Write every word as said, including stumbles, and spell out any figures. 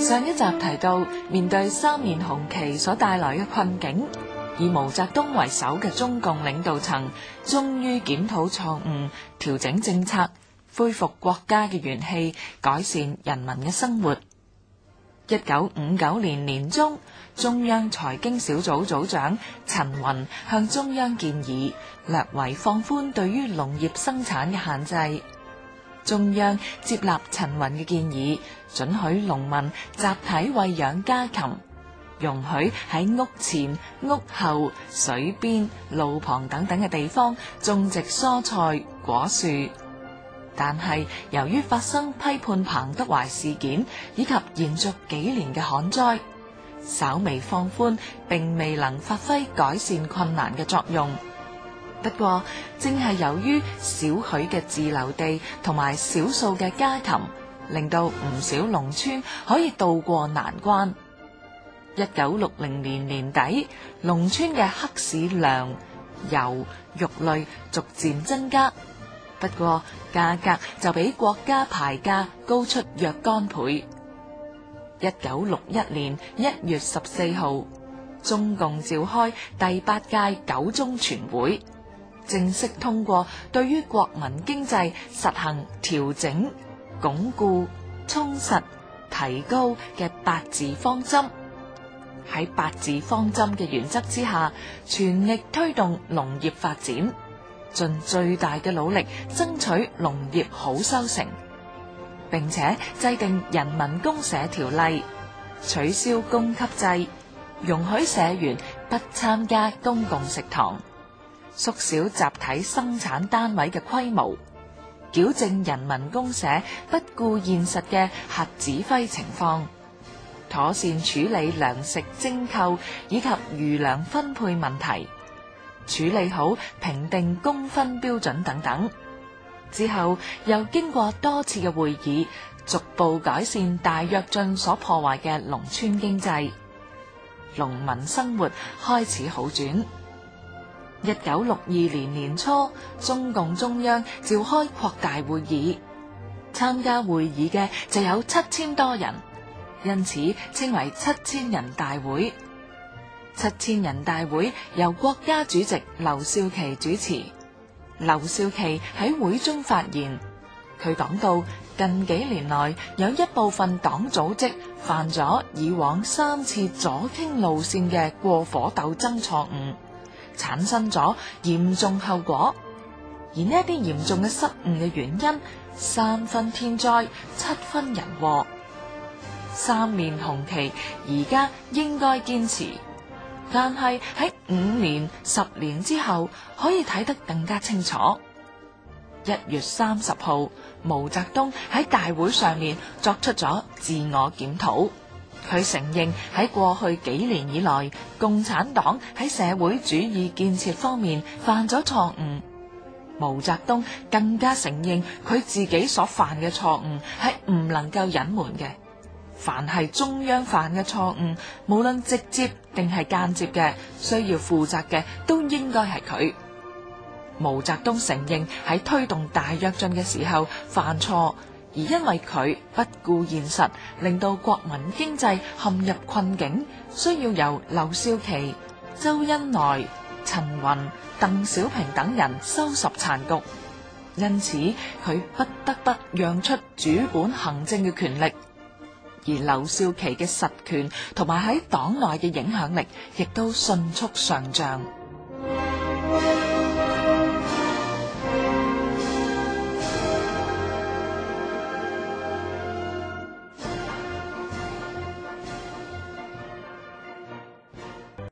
上一集提到，面對三面紅旗所帶來嘅困境，以毛澤東為首嘅中共領導層終於檢討錯誤，調整政策，恢復國家嘅元氣，改善人民嘅生活。一九五九年年中，中央財經小組組長陳雲向中央建議，略為放寬對於農業生產嘅限制。中央接納陳雲嘅建議，准許農民集體餵養家禽，容許喺屋前、屋後、水邊、路旁等等嘅地方種植蔬菜、果樹。但係由於發生批判彭德懷事件以及延續幾年嘅旱災，稍微放寬並未能發揮改善困難嘅作用。不過，正係由於少許嘅自留地同埋少數嘅家禽，令到唔少農村可以渡過難關。一九六零年年底，農村嘅黑市糧、油、肉類逐漸增加，不過價格就比國家牌價高出若干倍。一九六一年一月十四號，中共召開第八屆九中全會，正式通過對於國民經濟實行調整、鞏固、充實、提高嘅八字方針。喺八字方針嘅原則之下，全力推動農業發展，盡最大嘅努力爭取農業好收成，並且制定人民公社條例，取消供給制，容許社員不參加公共食堂，縮小集體生產單位嘅規模，矯正人民公社不顧現實嘅瞎指揮情況，妥善處理糧食徵購以及餘糧分配問題，處理好評定工分標準等等。之後又經過多次嘅會議，逐步改善大躍進所破壞嘅農村經濟，農民生活開始好轉。一九六二年年初，中共中央召開擴大會議，參加會議嘅就有七千多人，因此稱為七千人大會。七千人大會由國家主席劉少奇主持。劉少奇喺會中發言，佢講到近幾年來有一部分黨組織犯咗以往三次左傾路線嘅過火鬥爭錯誤，產生咗嚴重後果。而呢一啲嚴重嘅失誤嘅原因，三分天災，七分人禍。三面紅旗而家應該堅持，但係喺五年、十年之後可以睇得更加清楚。一月三十號，毛澤東喺大會上面作出咗自我檢討，佢承認喺過去幾年以來，共產黨喺社會主義建設方面犯咗錯誤。毛澤東更加承認佢自己所犯嘅錯誤係唔能夠隱瞞嘅。凡係中央犯嘅錯誤，無論直接定係間接嘅，需要負責嘅都應該係佢。毛澤東承認喺推動大躍進嘅時候犯錯，而因為佢不顧現實，令到國民經濟陷入困境，需要由劉少奇、周恩來、陳雲、鄧小平等人收拾殘局，因此佢不得不讓出主管行政嘅權力。而劉少奇嘅實權同埋喺黨內嘅影響力亦都迅速上漲。